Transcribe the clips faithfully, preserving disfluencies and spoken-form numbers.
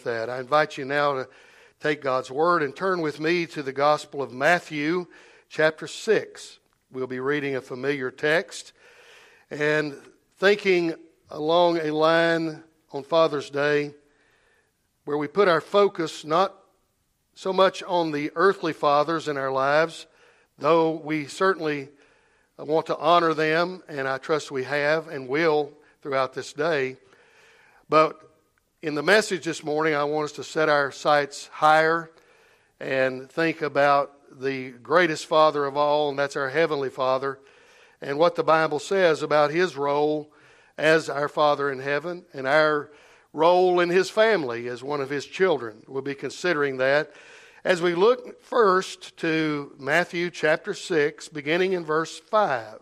that. I invite you now to take God's Word and turn with me to the Gospel of Matthew, chapter six. We'll be reading a familiar text and thinking along a line on Father's Day where we put our focus not so much on the earthly fathers in our lives, though we certainly want to honor them, and I trust we have and will throughout this day. But in the message this morning, I want us to set our sights higher and think about the greatest Father of all, and that's our Heavenly Father, and what the Bible says about His role as our Father in heaven and our role in His family as one of His children. We'll be considering that as we look first to Matthew chapter six, beginning in verse five.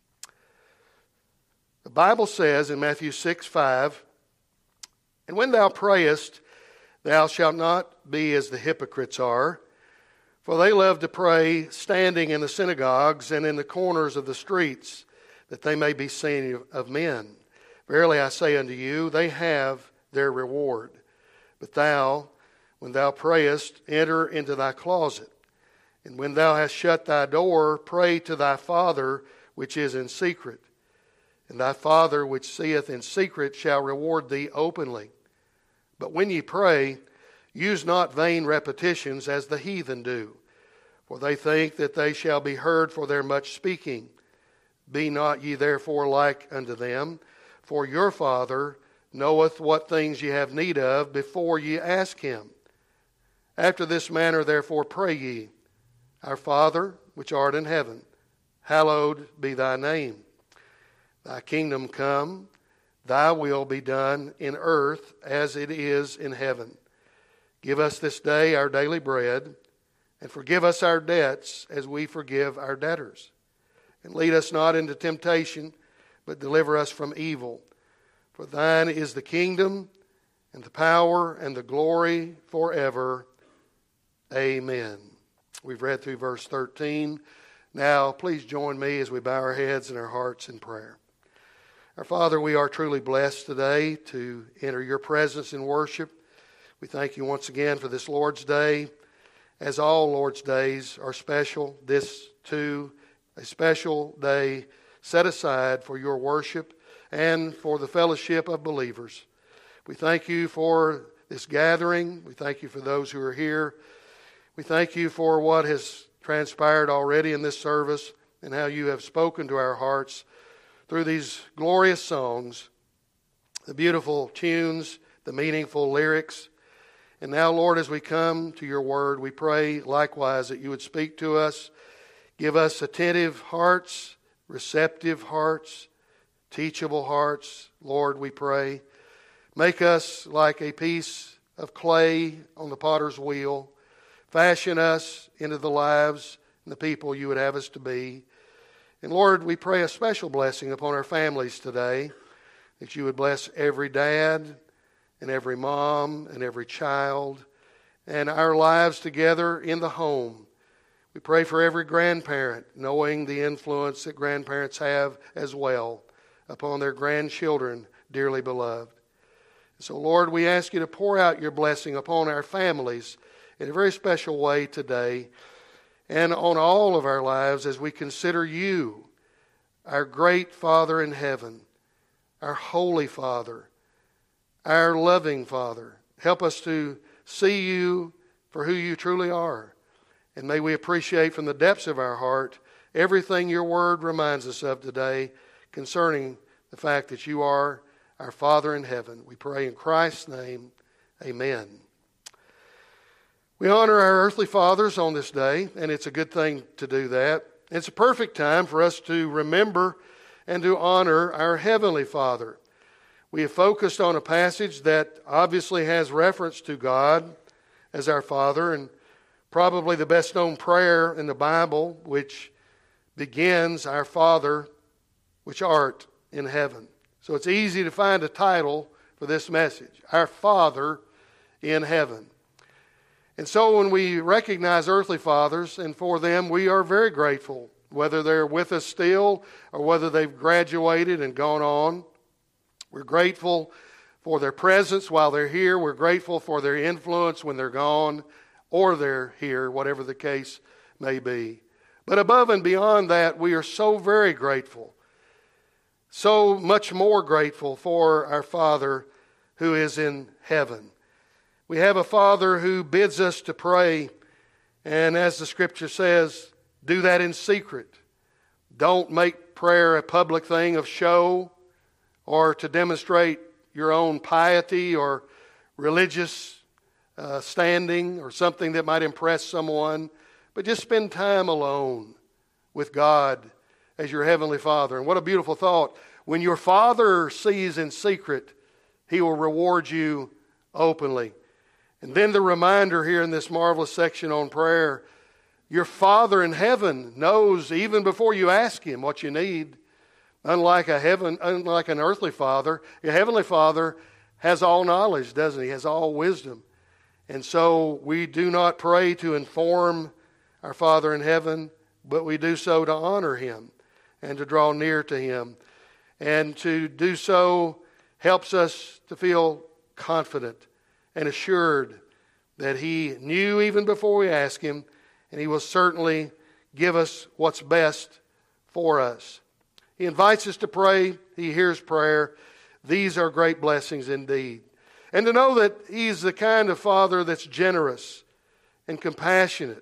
The Bible says in Matthew six five, "And when thou prayest, thou shalt not be as the hypocrites are, for they love to pray standing in the synagogues and in the corners of the streets, that they may be seen of men. Verily I say unto you, they have their reward. But thou, when thou prayest, enter into thy closet. And when thou hast shut thy door, pray to thy Father which is in secret. And thy Father which seeth in secret shall reward thee openly. But when ye pray, use not vain repetitions as the heathen do, for they think that they shall be heard for their much speaking. Be not ye therefore like unto them, for your Father knoweth what things ye have need of before ye ask Him. After this manner therefore pray ye, Our Father which art in heaven, hallowed be thy name. Thy kingdom come, thy will be done in earth as it is in heaven. Give us this day our daily bread, and forgive us our debts as we forgive our debtors. And lead us not into temptation, but deliver us from evil. For thine is the kingdom, and the power, and the glory forever. Amen." We've read through verse thirteen. Now, please join me as we bow our heads and our hearts in prayer. Our Father, we are truly blessed today to enter your presence in worship. We thank you once again for this Lord's Day. As all Lord's days are special, this too, a special day set aside for your worship and for the fellowship of believers. We thank you for this gathering. We thank you for those who are here. We thank you for what has transpired already in this service and how you have spoken to our hearts through these glorious songs, the beautiful tunes, the meaningful lyrics. And now, Lord, as we come to your word, we pray likewise that you would speak to us. Give us attentive hearts, receptive hearts, teachable hearts. Lord, we pray. Make us like a piece of clay on the potter's wheel. Fashion us into the lives and the people you would have us to be. And Lord, we pray a special blessing upon our families today, that you would bless every dad and every mom and every child and our lives together in the home. We pray for every grandparent, knowing the influence that grandparents have as well upon their grandchildren, dearly beloved. So, Lord, we ask you to pour out your blessing upon our families in a very special way today and on all of our lives as we consider you, our great Father in heaven, our holy Father, our loving Father. Help us to see you for who you truly are. And may we appreciate from the depths of our heart everything your word reminds us of today concerning the fact that you are our Father in heaven. We pray in Christ's name, amen. We honor our earthly fathers on this day, and it's a good thing to do that. It's a perfect time for us to remember and to honor our Heavenly Father. We have focused on a passage that obviously has reference to God as our Father, and probably the best known prayer in the Bible, which begins, Our Father, which art in heaven. So it's easy to find a title for this message, Our Father in heaven. And so when we recognize earthly fathers, and for them we are very grateful, whether they're with us still or whether they've graduated and gone on. We're grateful for their presence while they're here. We're grateful for their influence when they're gone or they're here, whatever the case may be. But above and beyond that, we are so very grateful, so much more grateful for our Father who is in heaven. We have a Father who bids us to pray, and as the Scripture says, do that in secret. Don't make prayer a public thing of show or to demonstrate your own piety or religious uh, standing or something that might impress someone, but just spend time alone with God as your Heavenly Father. And what a beautiful thought. When your Father sees in secret, He will reward you openly. And then the reminder here in this marvelous section on prayer, your Father in heaven knows even before you ask Him what you need. Unlike a heaven, unlike an earthly father, your Heavenly Father has all knowledge, doesn't He? He has all wisdom. And so we do not pray to inform our Father in heaven, but we do so to honor Him and to draw near to Him. And to do so helps us to feel confident and assured that He knew even before we ask Him, and He will certainly give us what's best for us. He invites us to pray. He hears prayer. These are great blessings indeed. And to know that He's the kind of Father that's generous and compassionate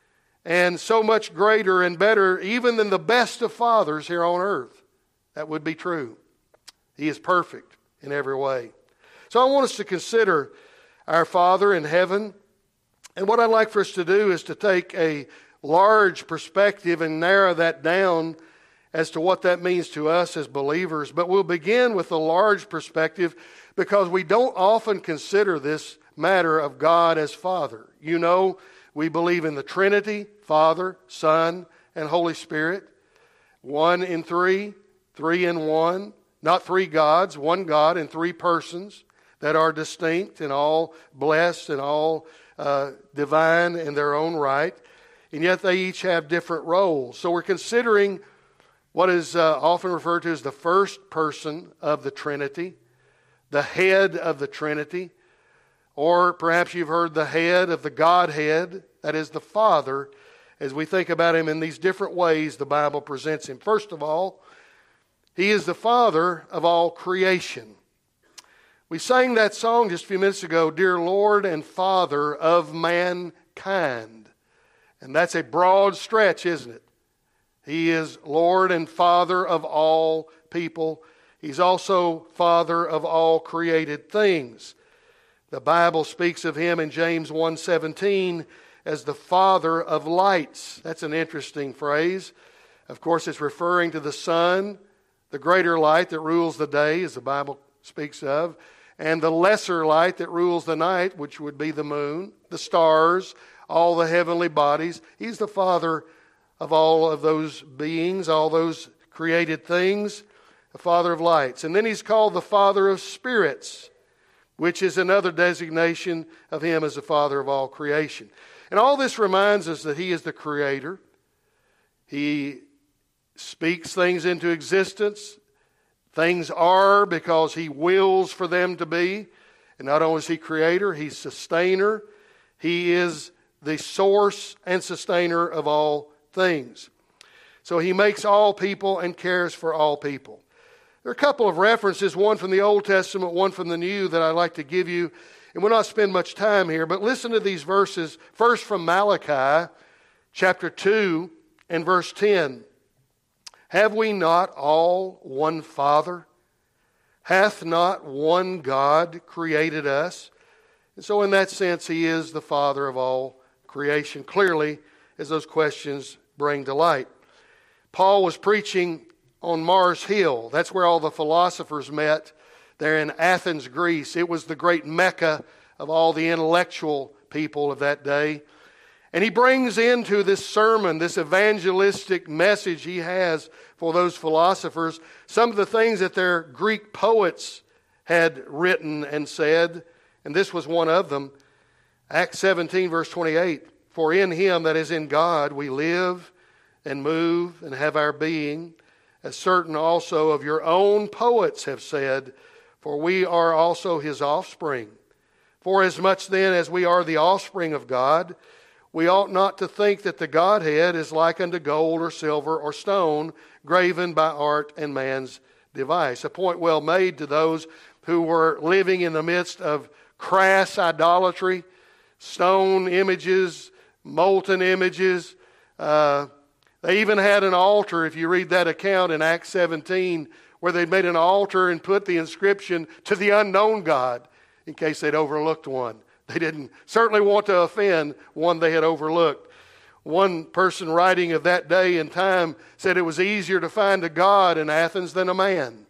and so much greater and better even than the best of fathers here on earth. That would be true. He is perfect in every way. So I want us to consider our Father in heaven. And what I'd like for us to do is to take a large perspective and narrow that down as to what that means to us as believers. But we'll begin with a large perspective because we don't often consider this matter of God as Father. You know, we believe in the Trinity, Father, Son, and Holy Spirit. One in three, three in one. Not three gods, one God in three persons that are distinct and all blessed and all uh, divine in their own right. And yet they each have different roles. So we're considering what is uh, often referred to as the first person of the Trinity, the head of the Trinity, or perhaps you've heard the head of the Godhead, that is the Father, as we think about Him in these different ways the Bible presents Him. First of all, He is the Father of all creation. We sang that song just a few minutes ago, Dear Lord and Father of mankind. And that's a broad stretch, isn't it? He is Lord and Father of all people. He's also Father of all created things. The Bible speaks of Him in James one seventeen as the Father of lights. That's an interesting phrase. Of course, it's referring to the sun, the greater light that rules the day, as the Bible speaks of, and the lesser light that rules the night, which would be the moon, the stars, all the heavenly bodies. He's the Father of all of those beings, all those created things, the Father of lights. And then He's called the Father of spirits, which is another designation of Him as the Father of all creation. And all this reminds us that He is the Creator. He speaks things into existence. Things are because He wills for them to be. And not only is He Creator, He's Sustainer. He is the source and sustainer of all things. So He makes all people and cares for all people. There are a couple of references, one from the Old Testament, one from the New, that I'd like to give you. And we'll not spend much time here, but listen to these verses. First from Malachi, chapter two and verse ten. Have we not all one Father? Hath not one God created us? And so in that sense, He is the Father of all creation, clearly, as those questions bring to light. Paul was preaching on Mars Hill. That's where all the philosophers met there in Athens, Greece. It was the great Mecca of all the intellectual people of that day. And he brings into this sermon, this evangelistic message he has for those philosophers, some of the things that their Greek poets had written and said. And this was one of them. Acts seventeen, verse twenty-eight. For in Him, that is in God, we live and move and have our being, as certain also of your own poets have said, for we are also his offspring. Forasmuch then as we are the offspring of God, we ought not to think that the Godhead is like unto gold or silver or stone, graven by art and man's device. A point well made to those who were living in the midst of crass idolatry, stone images, molten images. Uh, they even had an altar, if you read that account in Acts seventeen, where they made an altar and put the inscription to the unknown God, in case they'd overlooked one. They didn't certainly want to offend one they had overlooked. One person writing of that day and time said it was easier to find a God in Athens than a man,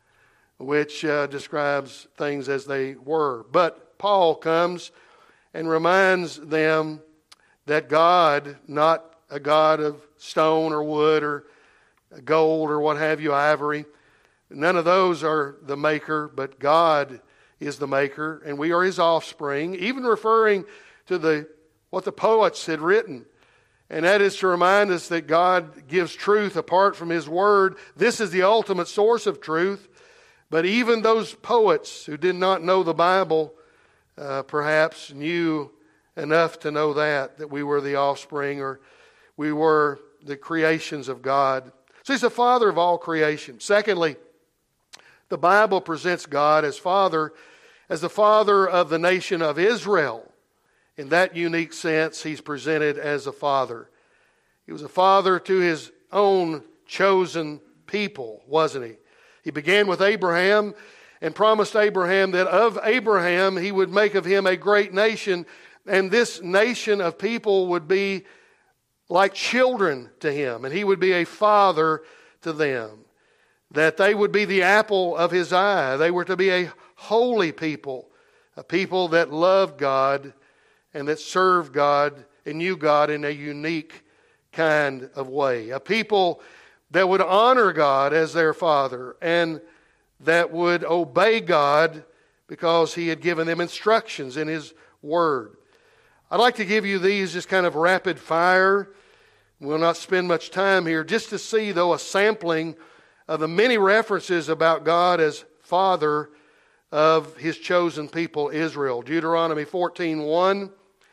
which uh, describes things as they were. But Paul comes and reminds them that God, not a God of stone or wood or gold or what have you, ivory, none of those are the maker, but God is the maker, and we are his offspring, even referring to the what the poets had written. And that is to remind us that God gives truth apart from his word. This is the ultimate source of truth. But even those poets who did not know the Bible uh, perhaps knew enough to know that, that we were the offspring, or we were the creations of God. So he's the father of all creation. Secondly, the Bible presents God as father, as the father of the nation of Israel. In that unique sense, he's presented as a father. He was a father to his own chosen people, wasn't he? He began with Abraham and promised Abraham that of Abraham he would make of him a great nation, and this nation of people would be like children to him, and he would be a father to them. That they would be the apple of his eye. They were to be a holy people, a people that loved God and that served God and knew God in a unique kind of way. A people that would honor God as their father and that would obey God because he had given them instructions in his word. I'd like to give you these just kind of rapid fire. We'll not spend much time here, just to see, though, a sampling of the many references about God as father of his chosen people, Israel. Deuteronomy fourteen one,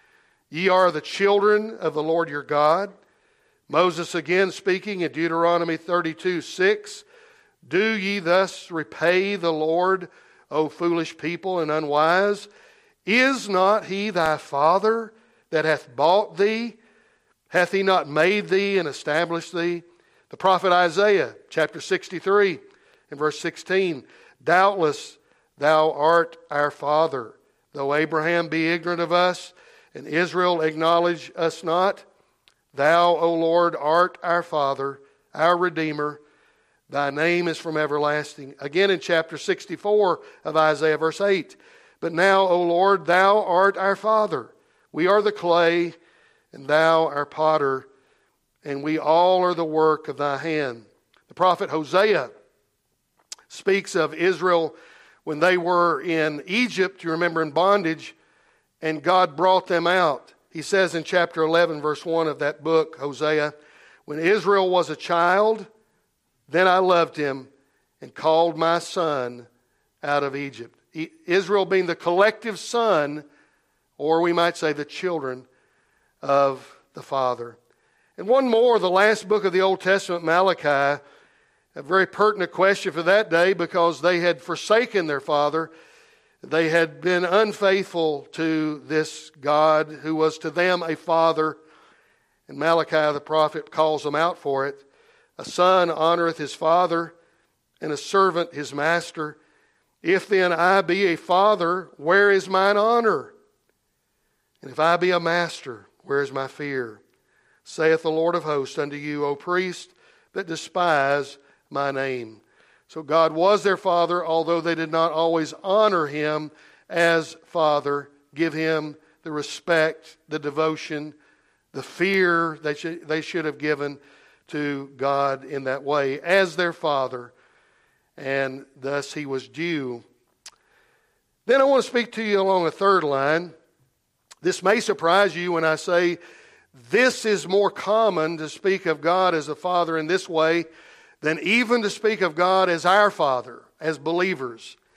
ye are the children of the Lord your God. Moses again speaking in Deuteronomy thirty-two six, do ye thus repay the Lord, O foolish people and unwise? Is not he thy father that hath bought thee? Hath he not made thee and established thee? The prophet Isaiah, chapter sixty-three and verse sixteen, doubtless thou art our father, though Abraham be ignorant of us, and Israel acknowledge us not. Thou, O Lord, art our father, our Redeemer. Thy name is from everlasting. Again in chapter sixty-four of Isaiah, verse eight, but now, O Lord, thou art our father. We are the clay, and thou our potter, and we all are the work of thy hand. The prophet Hosea speaks of Israel when they were in Egypt, you remember, in bondage, and God brought them out. He says in chapter eleven, verse one of that book, Hosea, when Israel was a child, then I loved him and called my son out of Egypt. Israel being the collective son, or we might say the children of the Father. And one more, the last book of the Old Testament, Malachi, a very pertinent question for that day because they had forsaken their father. They had been unfaithful to this God who was to them a father. And Malachi the prophet calls them out for it. A son honoreth his father, and a servant his master. If then I be a father, where is mine honor? And if I be a master, where is my fear? Saith the Lord of hosts unto you, O priest, that despise my name. So God was their father, although they did not always honor him as father, give him the respect, the devotion, the fear they should, they should have given to God in that way as their father, and thus he was due. Then I want to speak to you along a third line. This may surprise you when I say this is more common to speak of God as a father in this way than even to speak of God as our Father, as believers.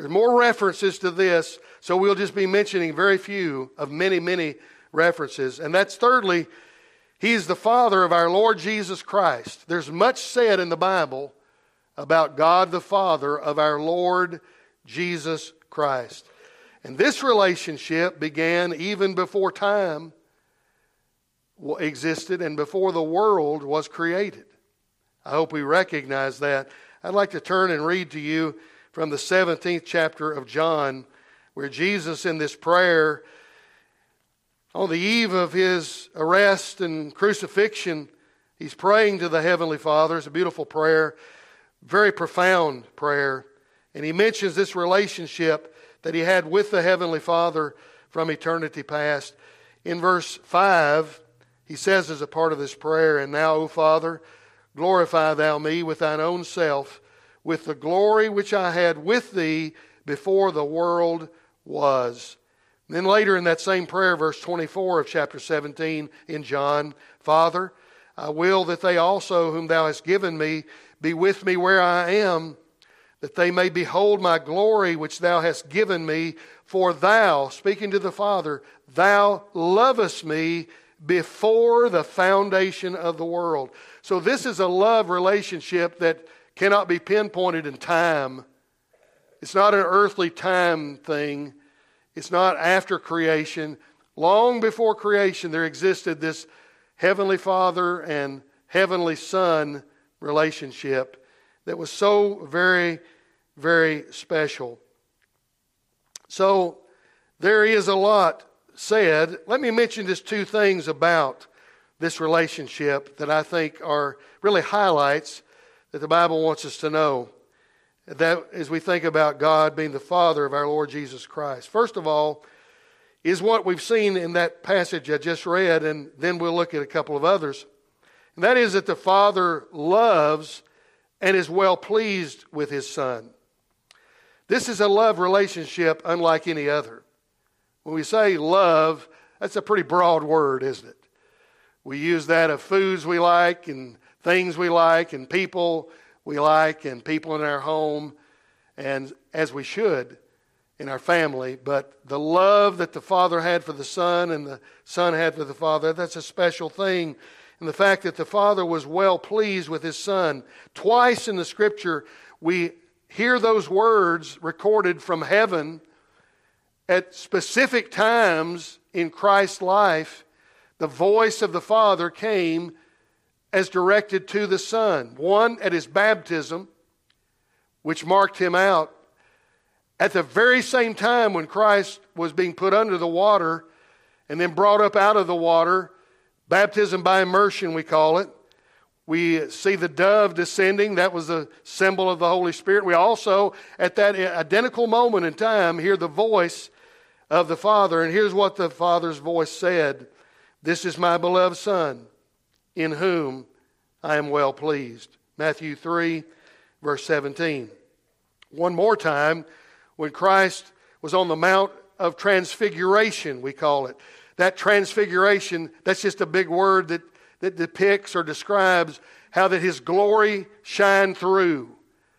There's more references to this, so we'll just be mentioning very few of many, many references. And that's thirdly, He's the Father of our Lord Jesus Christ. There's much said in the Bible about God the Father of our Lord Jesus Christ. And this relationship began even before time existed and before the world was created. I hope we recognize that. I'd like to turn and read to you from the seventeenth chapter of John, where Jesus in this prayer, on the eve of His arrest and crucifixion, He's praying to the Heavenly Father. It's a beautiful prayer, very profound prayer. And He mentions this relationship that He had with the Heavenly Father from eternity past. In verse five, He says as a part of this prayer, "And now, O Father, glorify Thou me with Thine own self, with the glory which I had with Thee before the world was." And then later in that same prayer, verse twenty-four of chapter seventeen in John, "Father, I will that they also whom Thou hast given me be with me where I am, that they may behold my glory which Thou hast given me, for Thou," speaking to the Father, "Thou lovest me before the foundation of the world." So this is a love relationship that cannot be pinpointed in time. It's not an earthly time thing. It's not after creation. Long before creation, there existed this Heavenly Father and Heavenly Son relationship that was so very, very special. So there is a lot said. Let me mention just two things about this relationship that I think are really highlights that the Bible wants us to know, that as we think about God being the Father of our Lord Jesus Christ. First of all, is what we've seen in that passage I just read, and then we'll look at a couple of others. And that is that the Father loves and is well pleased with His Son. This is a love relationship unlike any other. When we say love, that's a pretty broad word, isn't it? We use that of foods we like and things we like and people we like and people in our home, and as we should in our family. But the love that the Father had for the Son and the Son had for the Father, that's a special thing. And the fact that the Father was well pleased with His Son. Twice in the Scripture we hear those words recorded from heaven at specific times in Christ's life. The voice of the Father came as directed to the Son. One at His baptism, which marked Him out. At the very same time when Christ was being put under the water and then brought up out of the water, baptism by immersion we call it. We see the dove descending. That was a symbol of the Holy Spirit. We also, at that identical moment in time, hear the voice of the Father. And here's what the Father's voice said: "This is my beloved Son, in whom I am well pleased." Matthew three, verse seventeen. One more time, when Christ was on the Mount of Transfiguration, we call it. That transfiguration, that's just a big word that, that depicts or describes how that His glory shined through.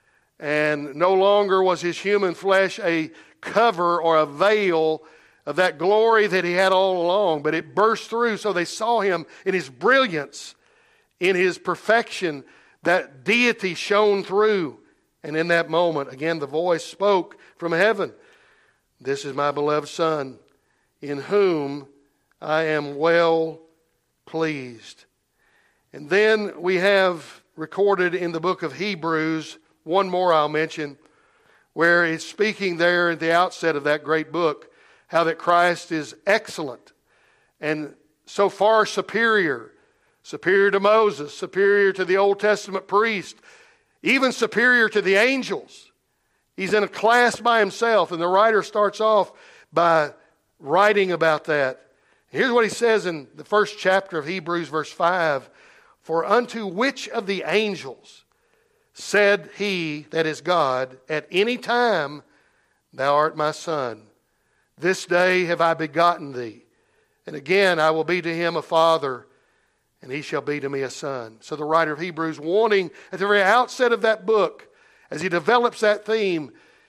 And no longer was His human flesh a cover or a veil of that glory that He had all along, but it burst through, so they saw Him in His brilliance, in His perfection. That deity shone through. And in that moment, again, the voice spoke from heaven: "This is my beloved Son, in whom I am well pleased." And then we have recorded in the book of Hebrews, one more I'll mention, where it's speaking there at the outset of that great book, how that Christ is excellent and so far superior, superior to Moses, superior to the Old Testament priest, even superior to the angels. He's in a class by himself, and the writer starts off by writing about that. Here's what he says in the first chapter of Hebrews, verse five: "For unto which of the angels said He, that is God, at any time, Thou art my Son? This day have I begotten thee. And again I will be to him a father, and he shall be to me a son." So the writer of Hebrews, wanting at the very outset of that book, as he develops that theme,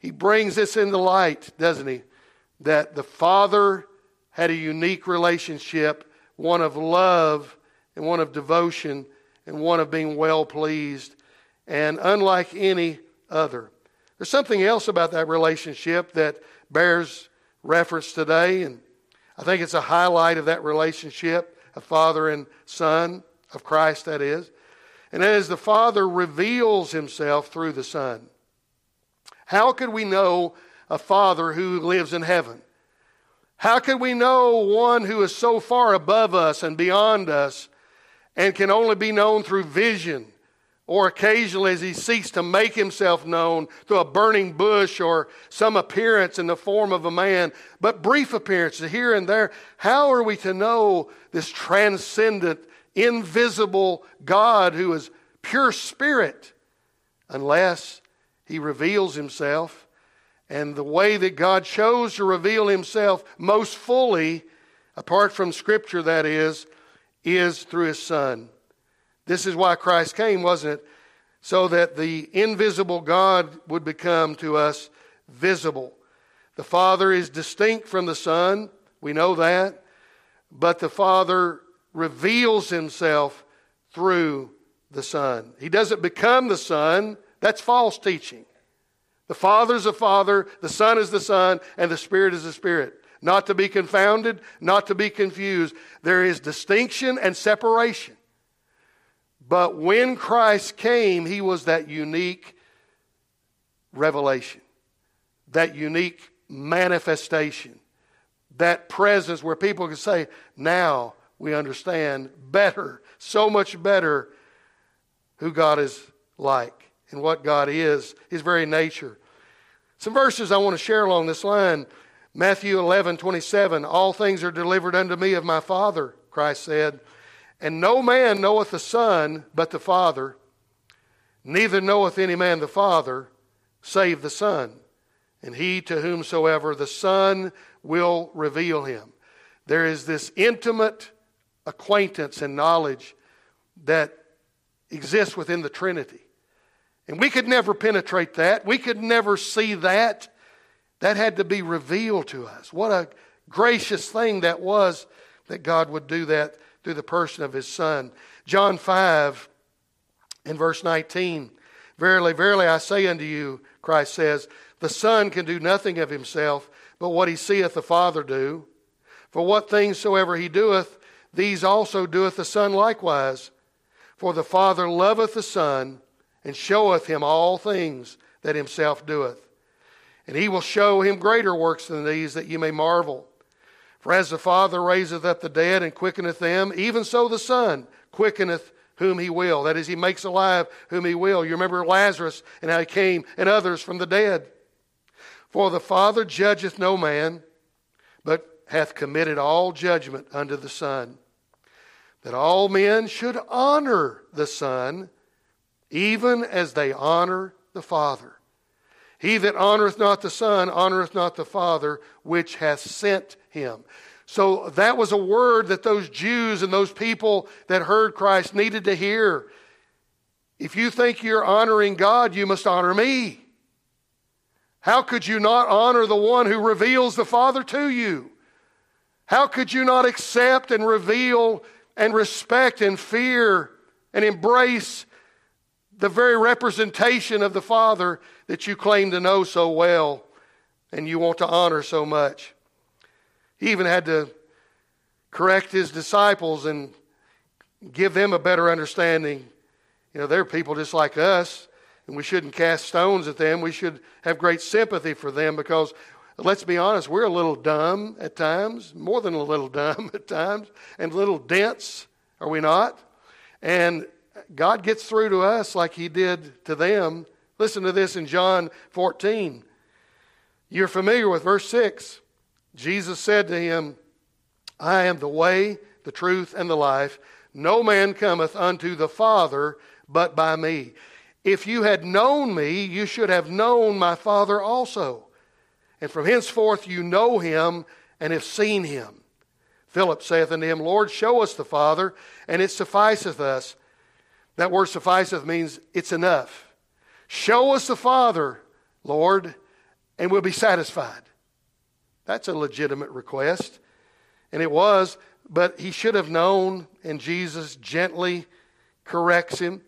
he brings this into light, doesn't he? That the Father had a unique relationship, one of love and one of devotion and one of being well pleased, and unlike any other. There's something else about that relationship that bears reference today, and I think it's a highlight of that relationship of Father and Son, of Christ that is. And that is, the Father reveals himself through the Son. How could we know a Father who lives in heaven? How could we know one who is so far above us and beyond us and can only be known through vision, or occasionally as he seeks to make himself known through a burning bush or some appearance in the form of a man, but brief appearances here and there? How are we to know this transcendent, invisible God who is pure spirit unless he reveals himself? And the way that God chose to reveal himself most fully, apart from Scripture that is, is through his Son. This is why Christ came, wasn't it? So that the invisible God would become to us visible. The Father is distinct from the Son, we know that, but the Father reveals himself through the Son. He doesn't become the Son. That's false teaching. The Father is the Father, the Son is the Son, and the Spirit is the Spirit. Not to be confounded, not to be confused. There is distinction and separation. But when Christ came, he was that unique revelation, that unique manifestation, that presence where people can say, now we understand better, so much better, who God is like and what God is, his very nature. Some verses I want to share along this line. Matthew eleven twenty-seven, all things are delivered unto me of my Father, Christ said, and no man knoweth the Son but the Father, neither knoweth any man the Father save the Son, and he to whomsoever the Son will reveal him. There is this intimate acquaintance and knowledge that exists within the Trinity. And we could never penetrate that. We could never see that. That had to be revealed to us. What a gracious thing that was, that God would do that through the person of his Son. John five in verse nineteen, verily, verily, I say unto you, Christ says, the Son can do nothing of himself, but what he seeth the Father do. For what things soever he doeth, these also doeth the Son likewise. For the Father loveth the Son, and showeth him all things that himself doeth. And he will show him greater works than these, that ye may marvel. For as the Father raiseth up the dead and quickeneth them, even so the Son quickeneth whom he will. That is, he makes alive whom he will. You remember Lazarus and how he came, and others from the dead. For the Father judgeth no man, but hath committed all judgment unto the Son, that all men should honor the Son, even as they honor the Father. He that honoreth not the Son honoreth not the Father, which hath sent him. So that was a word that those Jews and those people that heard Christ needed to hear. If you think you're honoring God, you must honor me. How could you not honor the one who reveals the Father to you? How could you not accept and reveal and respect and fear and embrace the very representation of the Father that you claim to know so well and you want to honor so much? He even had to correct his disciples and give them a better understanding. You know, they're people just like us, and we shouldn't cast stones at them. We should have great sympathy for them because, let's be honest, we're a little dumb at times, more than a little dumb at times, and a little dense, are we not? And God gets through to us like he did to them. Listen to this in John fourteen. You're familiar with verse six. Jesus said to him, I am the way, the truth, and the life. No man cometh unto the Father but by me. If you had known me, you should have known my Father also. And from henceforth you know him and have seen him. Philip saith unto him, Lord, show us the Father, and it sufficeth us. That word sufficeth means it's enough. Show us the Father, Lord, and we'll be satisfied. That's a legitimate request. And it was, but he should have known, and Jesus gently corrects him.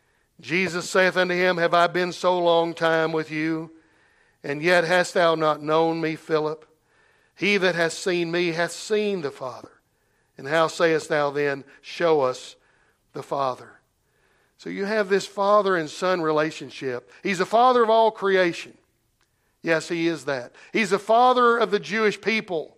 Jesus saith unto him, Have I been so long time with you, and yet hast thou not known me, Philip? He that hath seen me hath seen the Father. And how sayest thou then, Show us the Father? So you have this father and son relationship. He's the father of all creation. Yes, he is that. He's the father of the Jewish people.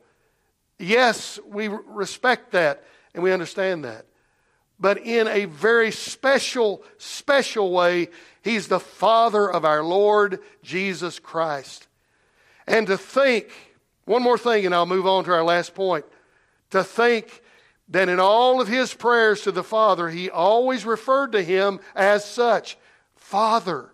Yes, we respect that and we understand that. But in a very special, special way, he's the Father of our Lord Jesus Christ. And to think, one more thing and I'll move on to our last point. To think that in all of his prayers to the Father, he always referred to him as such. Father,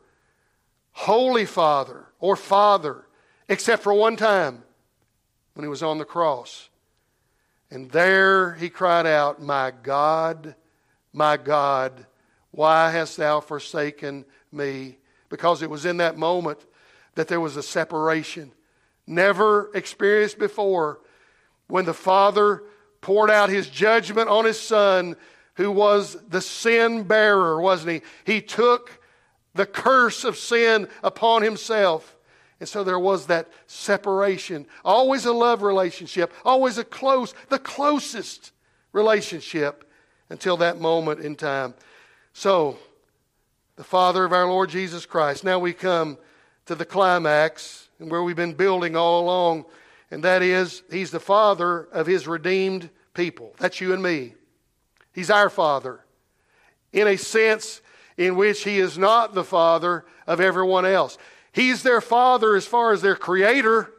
Holy Father, or Father, except for one time when he was on the cross. And there he cried out, My God, my God, why hast thou forsaken me? Because it was in that moment that there was a separation, never experienced before, when the Father poured out his judgment on his Son, who was the sin bearer, wasn't he? He took the curse of sin upon himself. And so there was that separation. Always a love relationship. Always a close, the closest relationship until that moment in time. So, the Father of our Lord Jesus Christ. Now we come to the climax, and where we've been building all along. And that is, He's the Father of His redeemed people. That's you and me. He's our Father. In a sense in which He is not the Father of everyone else. He's their Father as far as their Creator,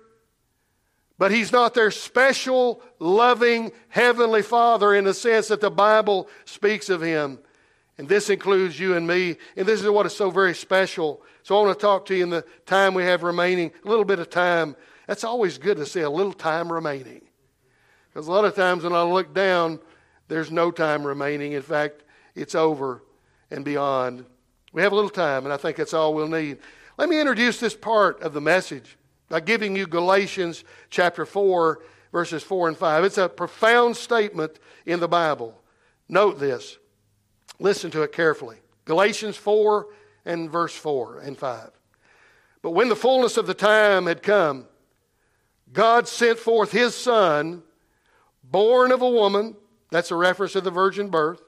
but He's not their special, loving, heavenly Father in the sense that the Bible speaks of Him. And this includes you and me. And this is what is so very special. So I want to talk to you in the time we have remaining, a little bit of time. That's always good to say, a little time remaining. Because a lot of times when I look down, there's no time remaining. In fact, it's over and beyond. We have a little time, and I think that's all we'll need. Let me introduce this part of the message by giving you Galatians chapter four, verses four and five. It's a profound statement in the Bible. Note this. Listen to it carefully. Galatians four and verse four and five. But when the fullness of the time had come, God sent forth His Son, born of a woman. That's a reference to the virgin birth.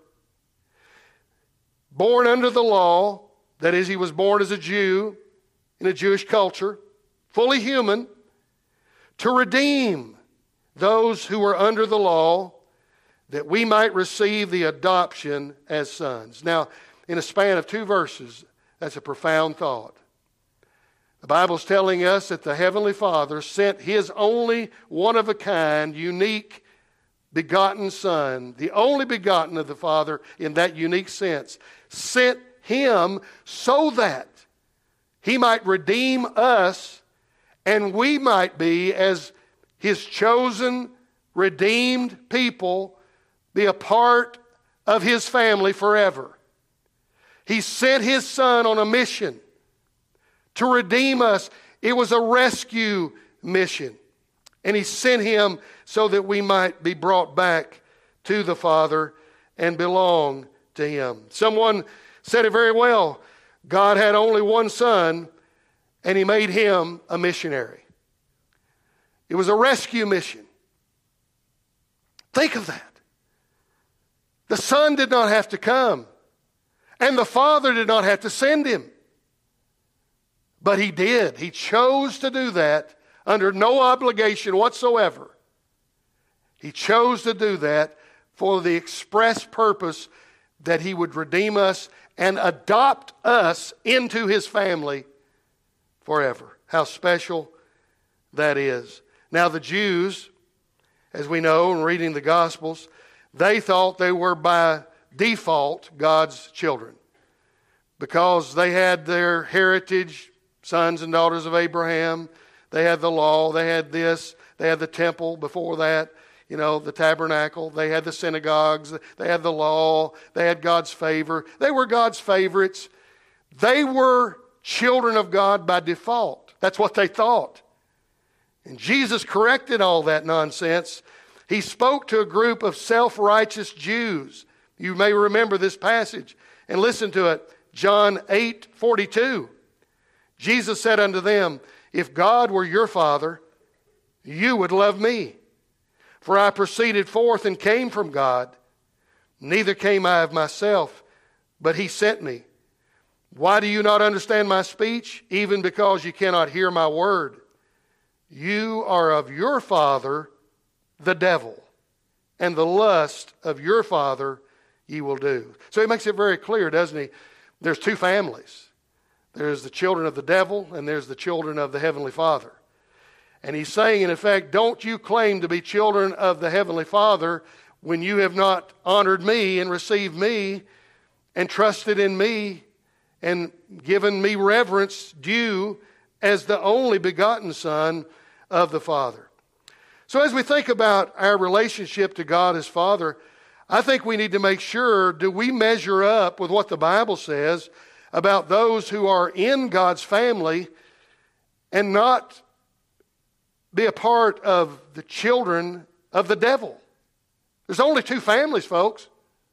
Born under the law. That is, He was born as a Jew in a Jewish culture, fully human, to redeem those who were under the law, that we might receive the adoption as sons. Now, in a span of two verses, that's a profound thought. The Bible's telling us that the Heavenly Father sent His only one-of-a-kind, unique, begotten Son, the only begotten of the Father in that unique sense, sent Him so that He might redeem us and we might be, as His chosen, redeemed people, be a part of His family forever. He sent His Son on a mission to redeem us. It was a rescue mission. And He sent Him so that we might be brought back to the Father and belong to Him. Someone said it very well. God had only one Son, and He made Him a missionary. It was a rescue mission. Think of that. The Son did not have to come, and the Father did not have to send Him. But He did. He chose to do that under no obligation whatsoever. He chose to do that for the express purpose that He would redeem us and adopt us into His family forever. How special that is. Now the Jews, as we know in reading the Gospels, they thought they were by default God's children because they had their heritage, sons and daughters of Abraham. They had the law, they had this, they had the temple before that, you know, the tabernacle, they had the synagogues, they had the law, they had God's favor. They were God's favorites. They were children of God by default. That's what they thought. And Jesus corrected all that nonsense. He spoke to a group of self-righteous Jews. You may remember this passage. And listen to it. John eight forty-two. Jesus said unto them, if God were your Father, you would love me. For I proceeded forth and came from God. Neither came I of myself, but he sent me. Why do you not understand my speech? Even because you cannot hear my word. You are of your father, the devil, and the lust of your father ye will do. So he makes it very clear, doesn't he? There's two families. There's the children of the devil, and there's the children of the Heavenly Father. And he's saying, in effect, don't you claim to be children of the Heavenly Father when you have not honored me and received me and trusted in me and given me reverence due as the only begotten Son of the Father. So as we think about our relationship to God as Father, I think we need to make sure, do we measure up with what the Bible says about those who are in God's family and not be a part of the children of the devil? There's only two families, folks.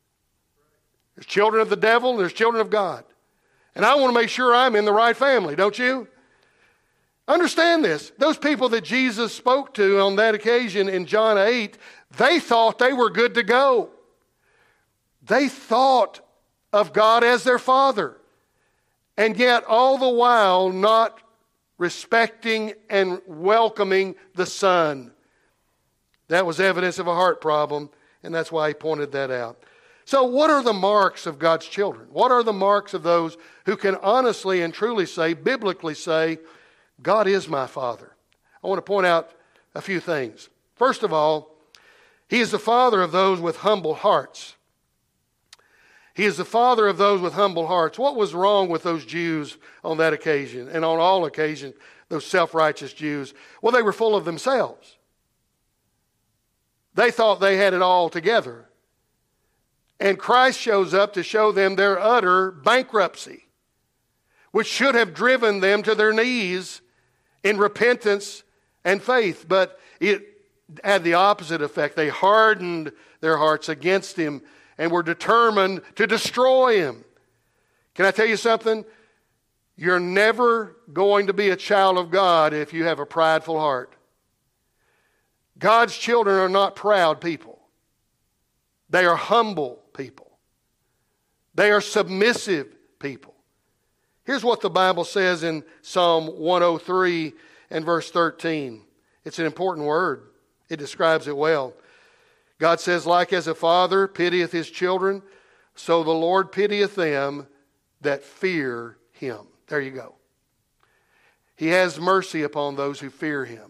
There's children of the devil and there's children of God. And I want to make sure I'm in the right family, don't you? Understand this. Those people that Jesus spoke to on that occasion in John eight, they thought they were good to go. They thought of God as their Father. And yet all the while not respecting and welcoming the Son. That was evidence of a heart problem, and that's why he pointed that out. So what are the marks of God's children? What are the marks of those who can honestly and truly say, biblically say, God is my Father? I want to point out a few things. First of all, he is the Father of those with humble hearts. He is the Father of those with humble hearts. What was wrong with those Jews on that occasion and on all occasions, those self-righteous Jews? Well, they were full of themselves. They thought they had it all together. And Christ shows up to show them their utter bankruptcy, which should have driven them to their knees in repentance and faith. But it had the opposite effect. They hardened their hearts against him and were determined to destroy him. Can I tell you something? You're never going to be a child of God if you have a prideful heart. God's children are not proud people. They are humble people. They are submissive people. Here's what the Bible says in Psalm one oh three and verse thirteen. It's an important word. It describes it well. God says, like as a father pitieth his children, so the Lord pitieth them that fear him. There you go. He has mercy upon those who fear him.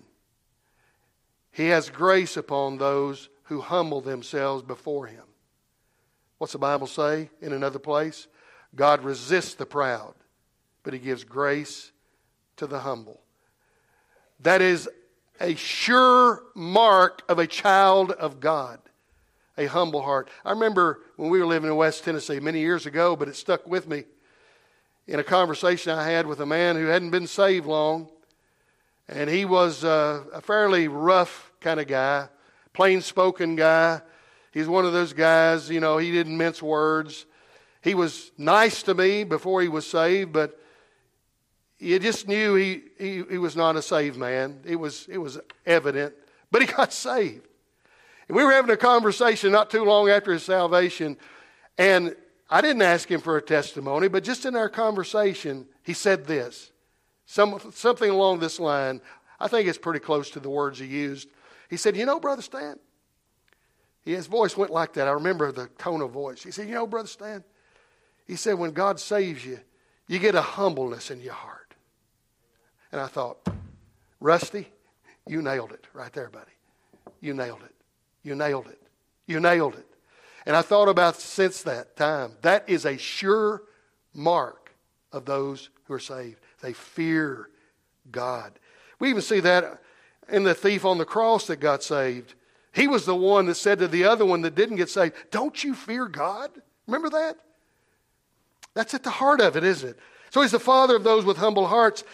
He has grace upon those who humble themselves before him. What's the Bible say in another place? God resists the proud, but he gives grace to the humble. That is a sure mark of a child of God, a humble heart. I remember when we were living in West Tennessee many years ago, but it stuck with me, in a conversation I had with a man who hadn't been saved long, and he was uh, a fairly rough kind of guy, plain-spoken guy. He's one of those guys, you know, he didn't mince words. He was nice to me before he was saved, but you just knew he, he, he was not a saved man. It was, it was evident. But he got saved. And we were having a conversation not too long after his salvation, and I didn't ask him for a testimony, but just in our conversation, he said this, some, something along this line. I think it's pretty close to the words he used. He said, you know, Brother Stan, his voice went like that. I remember the tone of voice. He said, you know, Brother Stan, he said, when God saves you, you get a humbleness in your heart. And I thought, Rusty, you nailed it right there, buddy. You nailed it. You nailed it. You nailed it. And I thought about since that time, that is a sure mark of those who are saved. They fear God. We even see that in the thief on the cross that got saved. He was the one that said to the other one that didn't get saved, don't you fear God? Remember that? That's at the heart of it, isn't it? So he's the Father of those with humble hearts.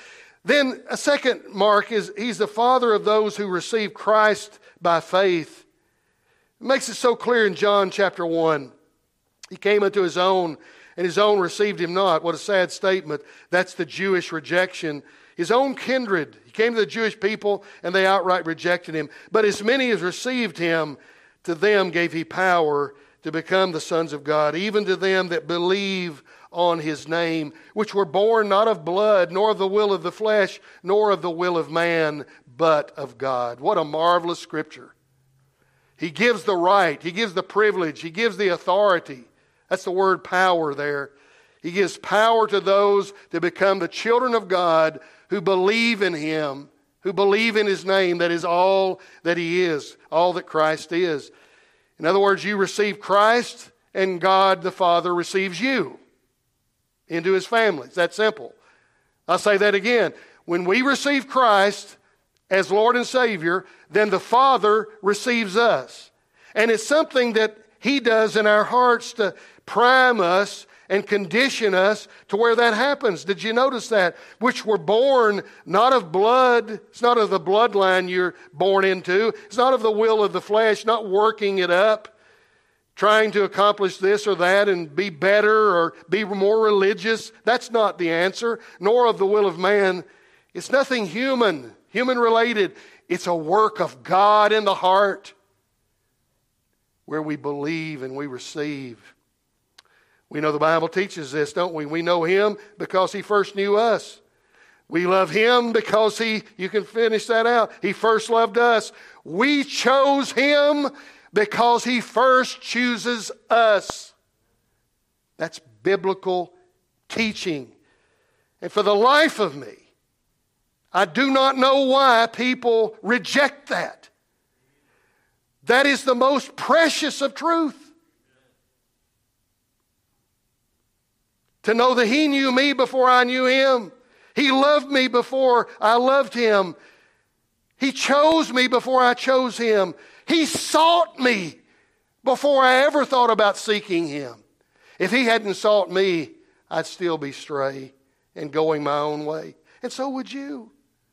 Then a second mark is he's the father of those who receive Christ by faith. It makes it so clear in John chapter one. He came unto his own, and his own received him not. What a sad statement. That's the Jewish rejection. His own kindred. He came to the Jewish people, and they outright rejected him. But as many as received him, to them gave he power to become the sons of God, even to them that believe on his name, which were born not of blood, nor of the will of the flesh, nor of the will of man, but of God. What a marvelous scripture. He gives the right, he gives the privilege, he gives the authority. That's the word power there. He gives power to those to become the children of God who believe in him, who believe in his name, that is all that he is, all that Christ is. In other words, you receive Christ, and God the Father receives you into his family. It's that simple. I'll say that again. When we receive Christ as Lord and Savior, then the Father receives us. And it's something that he does in our hearts to prime us and condition us to where that happens. Did you notice that? Which were born not of blood. It's not of the bloodline you're born into. It's not of the will of the flesh, not working it up, trying to accomplish this or that and be better or be more religious. That's not the answer, nor of the will of man. It's nothing human, human related. It's a work of God in the heart where we believe and we receive. We know the Bible teaches this, don't we? We know him because he first knew us. We love him because he, you can finish that out, he first loved us. We chose him because he first chooses us. That's biblical teaching. And for the life of me, I do not know why people reject that. That is the most precious of truth. To know that he knew me before I knew him. He loved me before I loved him. He chose me before I chose him. He sought me before I ever thought about seeking him. If he hadn't sought me, I'd still be stray and going my own way. And so would you.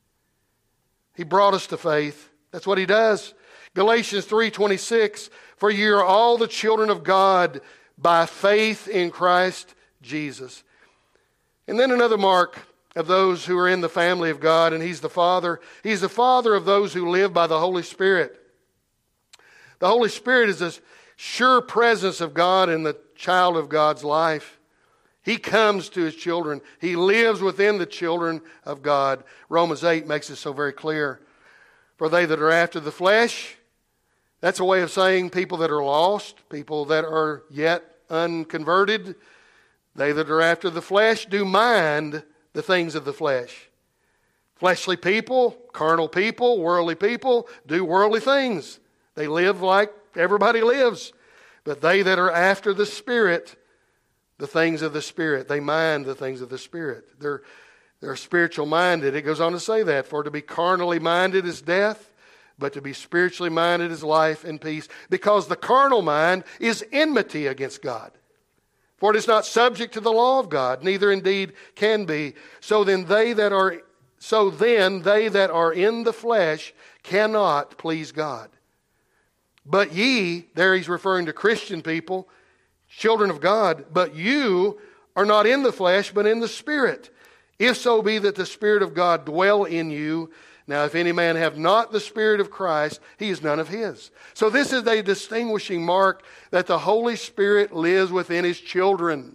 He brought us to faith. That's what he does. Galatians three twenty-six, for you are all the children of God by faith in Christ Jesus. And then another mark of those who are in the family of God, and he's the Father. He's the Father of those who live by the Holy Spirit. The Holy Spirit is a sure presence of God in the child of God's life. He comes to his children. He lives within the children of God. Romans eight makes it so very clear. For they that are after the flesh, that's a way of saying people that are lost, people that are yet unconverted. They that are after the flesh do mind the things of the flesh. Fleshly people, carnal people, worldly people do worldly things. They live like everybody lives. But they that are after the Spirit, the things of the Spirit, they mind the things of the Spirit. They're, they're spiritual minded. It goes on to say that. For to be carnally minded is death, but to be spiritually minded is life and peace. Because the carnal mind is enmity against God. For it is not subject to the law of God, neither indeed can be. So then they that are so then they that are in the flesh cannot please God. But ye, there he's referring to Christian people, children of God, but you are not in the flesh, but in the Spirit. If so be that the Spirit of God dwell in you. Now, if any man have not the Spirit of Christ, he is none of his. So this is a distinguishing mark that the Holy Spirit lives within his children.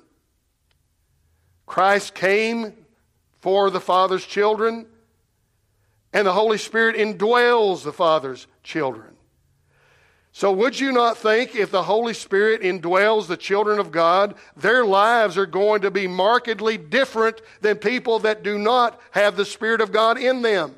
Christ came for the Father's children, and the Holy Spirit indwells the Father's children. So would you not think if the Holy Spirit indwells the children of God, their lives are going to be markedly different than people that do not have the Spirit of God in them?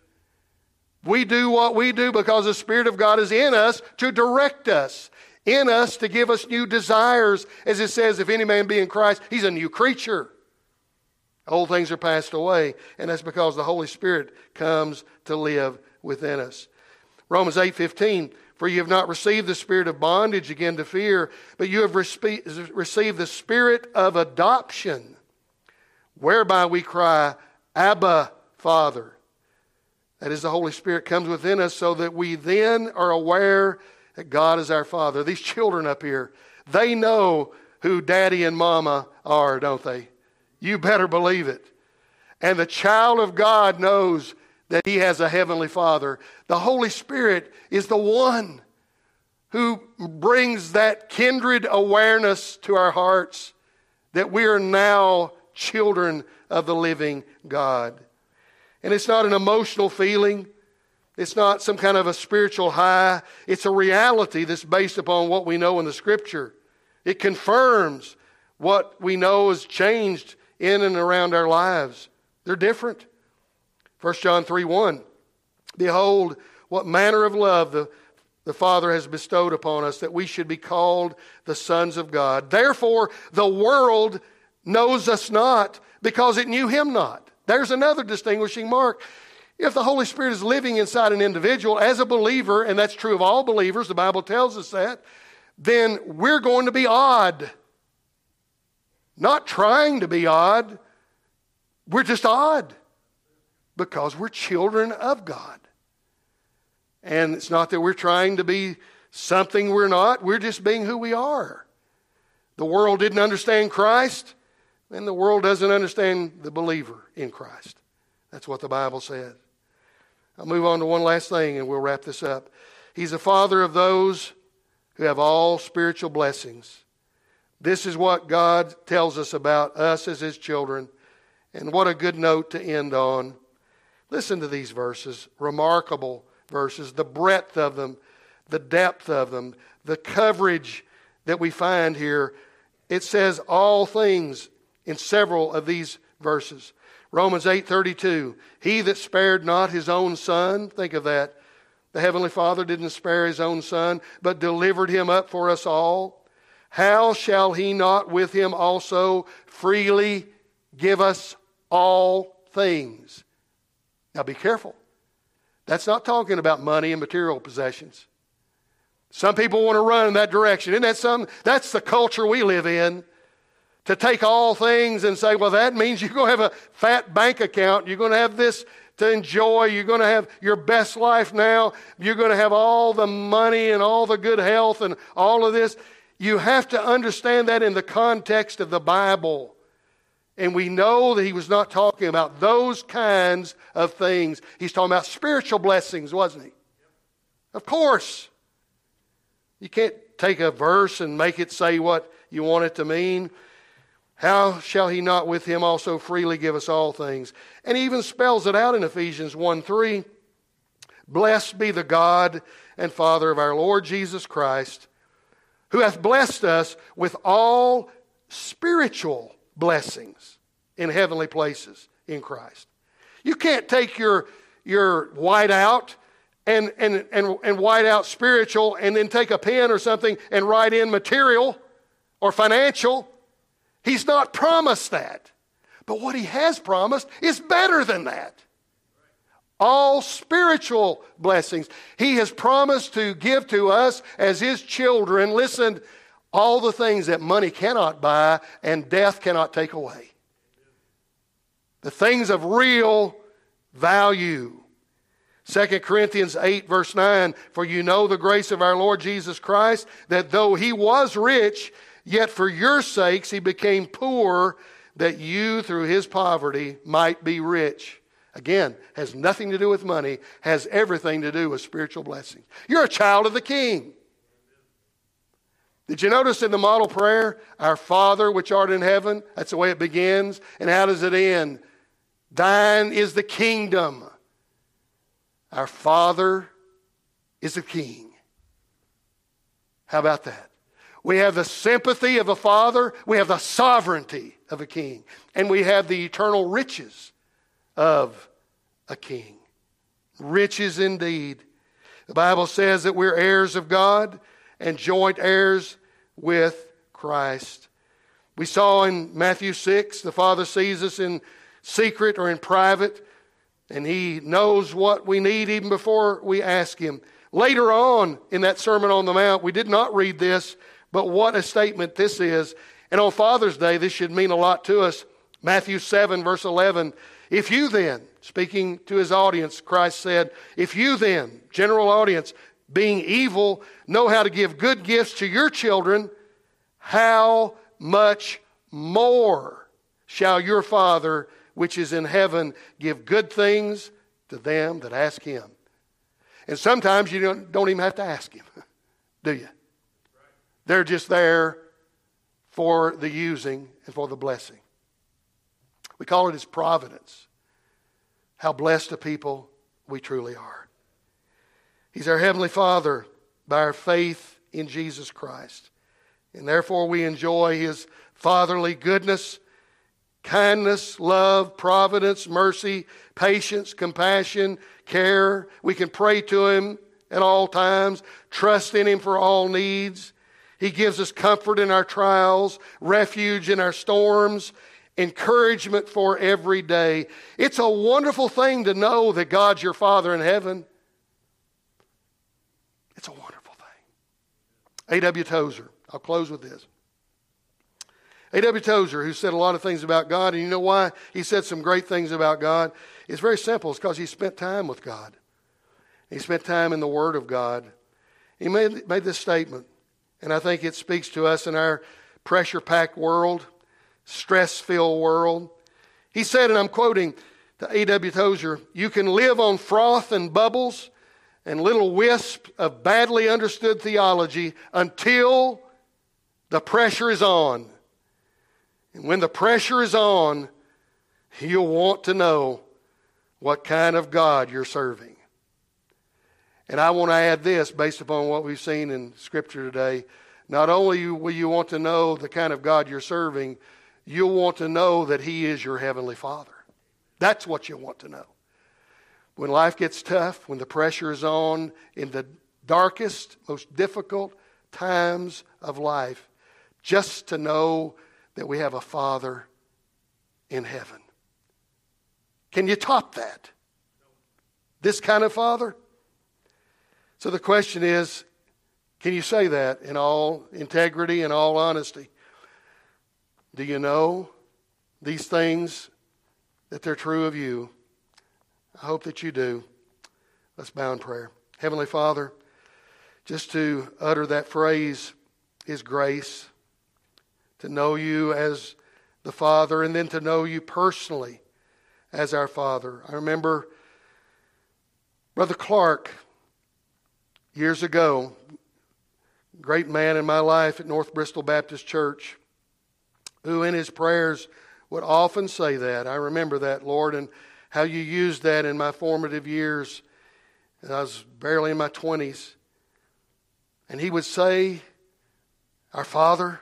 We do what we do because the Spirit of God is in us to direct us, in us to give us new desires. As it says, if any man be in Christ, he's a new creature. Old things are passed away, and that's because the Holy Spirit comes to live within us. Romans eight fifteen, for you have not received the spirit of bondage again to fear, but you have respe- received the spirit of adoption, whereby we cry, Abba, Father. That is, the Holy Spirit comes within us so that we then are aware that God is our Father. These children up here, they know who Daddy and Mama are, don't they? You better believe it. And the child of God knows that he has a heavenly Father. The Holy Spirit is the one who brings that kindred awareness to our hearts that we are now children of the living God. And it's not an emotional feeling. It's not some kind of a spiritual high. It's a reality that's based upon what we know in the Scripture. It confirms what we know has changed in and around our lives. They're different. First John three one, behold, what manner of love the, the Father has bestowed upon us, that we should be called the sons of God. Therefore, the world knows us not, because it knew him not. There's another distinguishing mark. If the Holy Spirit is living inside an individual as a believer, and that's true of all believers, the Bible tells us that, then we're going to be odd. Not trying to be odd. We're just odd because we're children of God. And it's not that we're trying to be something we're not. We're just being who we are. The world didn't understand Christ, and the world doesn't understand the believer in Christ. That's what the Bible says. I'll move on to one last thing and we'll wrap this up. He's a father of those who have all spiritual blessings. This is what God tells us about us as his children. And what a good note to end on. Listen to these verses, remarkable verses, the breadth of them, the depth of them, the coverage that we find here. It says all things in several of these verses. Romans eight thirty-two, he that spared not his own son, think of that. The Heavenly Father didn't spare his own son, but delivered him up for us all. How shall he not with him also freely give us all things? Now be careful. That's not talking about money and material possessions. Some people want to run in that direction. Isn't that some? That's the culture we live in. To take all things and say, well, that means you're going to have a fat bank account. You're going to have this to enjoy. You're going to have your best life now. You're going to have all the money and all the good health and all of this. You have to understand that in the context of the Bible. And we know that he was not talking about those kinds of things. He's talking about spiritual blessings, wasn't he? Of course. You can't take a verse and make it say what you want it to mean. How shall he not with him also freely give us all things? And he even spells it out in Ephesians one three. Blessed be the God and Father of our Lord Jesus Christ, who hath blessed us with all spiritual blessings in heavenly places in Christ. You can't take your, your white out and, and, and, and white out spiritual and then take a pen or something and write in material or financial. He's not promised that. But what he has promised is better than that. All spiritual blessings. He has promised to give to us as his children, listen, all the things that money cannot buy and death cannot take away. The things of real value. Second Corinthians eight verse nine, for you know the grace of our Lord Jesus Christ, that though he was rich, yet for your sakes he became poor, that you through his poverty might be rich. Again, has nothing to do with money, has everything to do with spiritual blessings. You're a child of the King. Did you notice in the model prayer, our Father which art in heaven, that's the way it begins. And how does it end? Thine is the kingdom. Our Father is a king. How about that? We have the sympathy of a father. We have the sovereignty of a king. And we have the eternal riches of a king. Riches indeed. The Bible says that we're heirs of God and joint heirs with Christ. We saw in Matthew six, the Father sees us in secret or in private, and he knows what we need even before we ask him. Later on in that Sermon on the Mount, we did not read this, but what a statement this is. And on Father's Day, this should mean a lot to us. Matthew seven, verse eleven, If you then, speaking to his audience, Christ said, if you then, general audience, being evil, know how to give good gifts to your children, how much more shall your Father which is in heaven give good things to them that ask him? And sometimes you don't, don't even have to ask him, do you? They're just there for the using and for the blessing. We call it his providence. How blessed a people we truly are. He's our Heavenly Father by our faith in Jesus Christ. And therefore we enjoy his fatherly goodness, kindness, love, providence, mercy, patience, compassion, care. We can pray to him at all times, trust in him for all needs. He gives us comfort in our trials, refuge in our storms, encouragement for every day. It's a wonderful thing to know that God's your Father in heaven. It's a wonderful thing. A W Tozer. I'll close with this. A W Tozer, who said a lot of things about God, and you know why he said some great things about God? It's very simple. It's because he spent time with God. He spent time in the Word of God. He made, made this statement, and I think it speaks to us in our pressure-packed world, stress-filled world. He said, and I'm quoting to A W Tozer, you can live on froth and bubbles and little wisps of badly understood theology until the pressure is on. And when the pressure is on, you'll want to know what kind of God you're serving. And I want to add this based upon what we've seen in Scripture today. Not only will you want to know the kind of God you're serving, you'll want to know that he is your Heavenly Father. That's what you want to know. When life gets tough, when the pressure is on, in the darkest, most difficult times of life, just to know that we have a Father in heaven. Can you top that? This kind of Father? So the question is, can you say that in all integrity and all honesty? Do you know these things, that they're true of you? I hope that you do. Let's bow in prayer. Heavenly Father, just to utter that phrase is grace. To know you as the Father, and then to know you personally as our Father. I remember Brother Clark years ago, great man in my life at North Bristol Baptist Church, who in his prayers would often say that. I remember that, Lord, and how you used that in my formative years. And I was barely in my twenties. And he would say, our Father.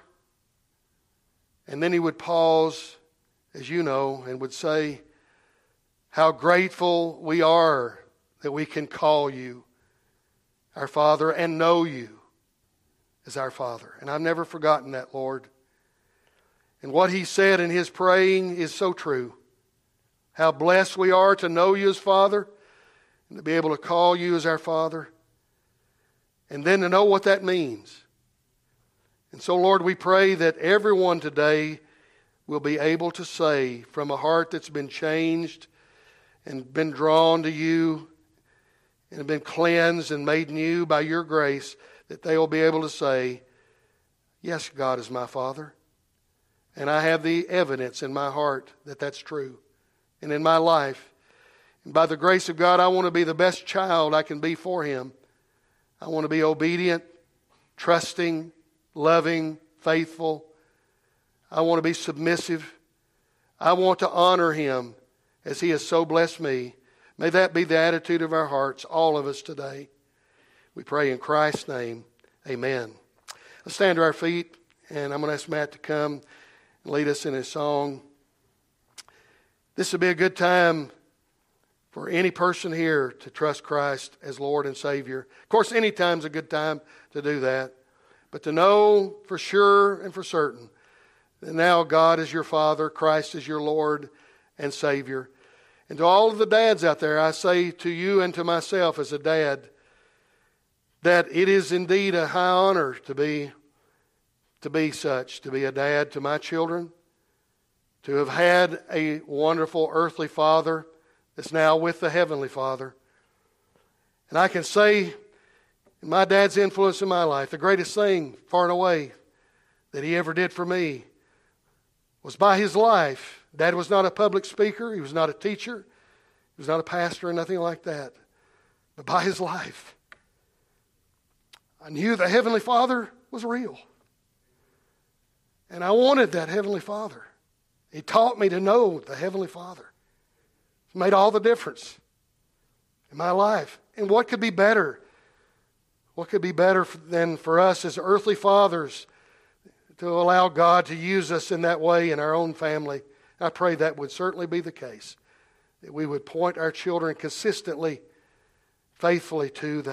And then he would pause, as you know, and would say, how grateful we are that we can call you our Father and know you as our Father. And I've never forgotten that, Lord. And what he said in his praying is so true. How blessed we are to know you as Father and to be able to call you as our Father. And then to know what that means. And so, Lord, we pray that everyone today will be able to say from a heart that's been changed and been drawn to you and have been cleansed and made new by your grace, that they will be able to say, yes, God is my Father. And I have the evidence in my heart that that's true. And in my life, and by the grace of God, I want to be the best child I can be for him. I want to be obedient, trusting, loving, faithful. I want to be submissive. I want to honor him as he has so blessed me. May that be the attitude of our hearts, all of us today. We pray in Christ's name. Amen. Let's stand to our feet, and I'm going to ask Matt to come and lead us in his song. This would be a good time for any person here to trust Christ as Lord and Savior. Of course, any time's a good time to do that. But to know for sure and for certain that now God is your Father, Christ is your Lord and Savior. And to all of the dads out there, I say to you and to myself as a dad, that it is indeed a high honor to be, to be such, to be a dad to my children, to have had a wonderful earthly father that's now with the Heavenly Father. And I can say, my dad's influence in my life, the greatest thing, far and away, that he ever did for me was by his life. Dad was not a public speaker. He was not a teacher. He was not a pastor or nothing like that. But by his life, I knew the Heavenly Father was real. And I wanted that Heavenly Father. He taught me to know the Heavenly Father. It made all the difference in my life. And what could be better? What could be better than for us as earthly fathers to allow God to use us in that way in our own family? I pray that would certainly be the case. That we would point our children consistently, faithfully to the